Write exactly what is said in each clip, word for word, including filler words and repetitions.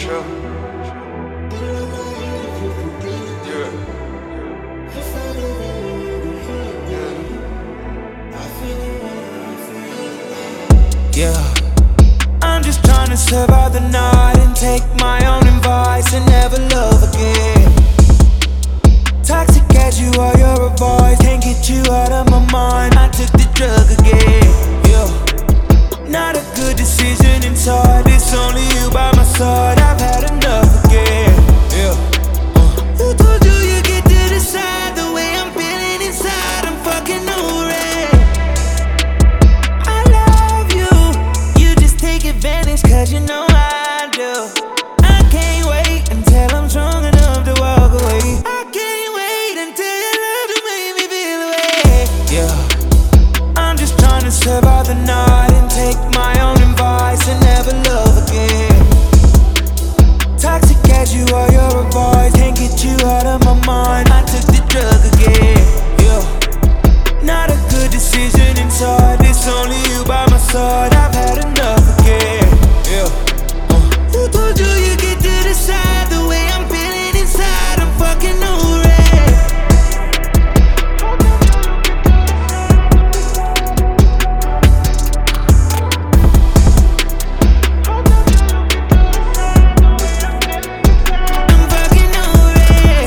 True. Yeah. Yeah, I'm just trying to survive the night and take my own advice and never love again. Toxic as you are, you're a voice, can't get you out of my mind. I took the drug again. Yeah, not a good decision inside. It's only you by my side. I've had enough again. Yeah. Uh. Who told you you get to decide the way I'm feeling inside? I'm fucking over it. I love you. You just take advantage 'cause you know I do. I can't wait until I'm strong enough to walk away. I can't wait until your love to make me feel away. Yeah, I'm just trying to survive the night and take my own advice and never love again. Toxic as you are, you're a voice, can't get you out of my mind. I took the drug again. Yeah, not a good decision inside. It's only you by my side. I've had enough again. Yeah. Uh. Who told you you get to decide the way I'm feeling inside? I'm fucking over it. I'm fucking over it.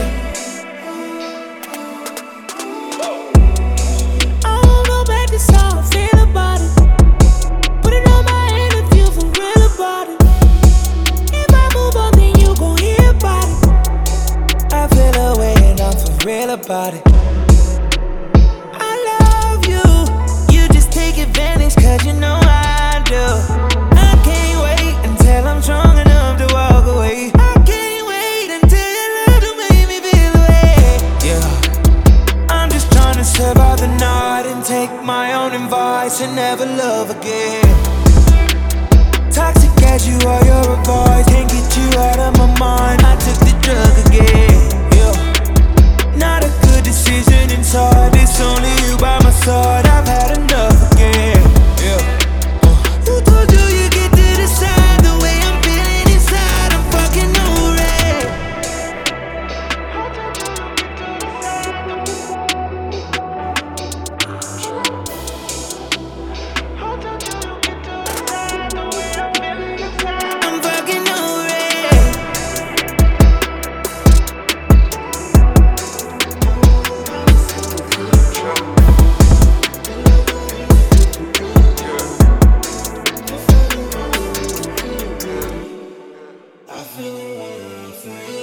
I won't go back, that's how I feel about it. Put it on my hand if you for real about it. If I move on, then you gon' hear about it. I feel away and I'm for real about it. I love you. You just take advantage 'cause you know I do. I can't wait until I'm strong enough to walk away. I can't wait until your love to make me feel away. Yeah, I'm just trying to survive the night and take my own advice and never love again. Toxic as you are, you're a voice, can't get you out of my mind. I took the drug again. Yeah, not a good decision inside. It's only you by my side. I've had enough again. Yeah. Uh. Who told you you get to decide the way I'm feeling inside? I'm fucking over it. I'm fucking over it. Yeah. I feel